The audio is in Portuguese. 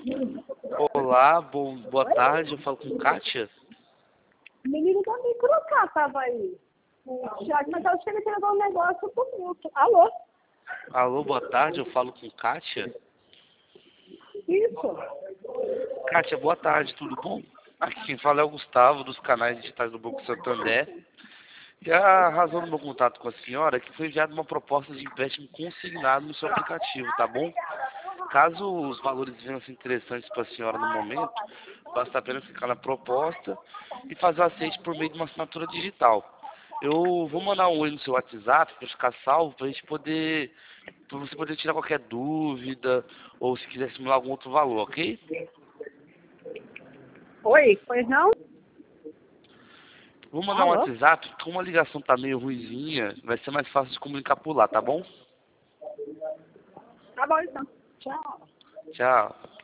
Olá, boa tarde, eu falo com Kátia. Menino da Microcá tava aí. O Thiago, mas eu cheguei a levar um negócio por muito. Alô? Alô, boa tarde, eu falo com Kátia. Isso. Kátia, boa tarde, tudo bom? Aqui quem fala é o Gustavo, dos canais digitais do Banco Santander. E a razão do meu contato com a senhora é que foi enviada uma proposta de empréstimo consignado no seu aplicativo, tá bom? Caso os valores venham a ser interessantes para a senhora no momento, basta apenas clicar na proposta e fazer o aceite por meio de uma assinatura digital. Eu vou mandar um oi no seu WhatsApp para ficar salvo, para você poder tirar qualquer dúvida ou se quiser simular algum outro valor, ok? Oi, pois não? Vou mandar um Alô? WhatsApp, como a ligação tá meio ruinzinha, vai ser mais fácil de comunicar por lá, tá bom? Tá bom então. Tchau. Tchau.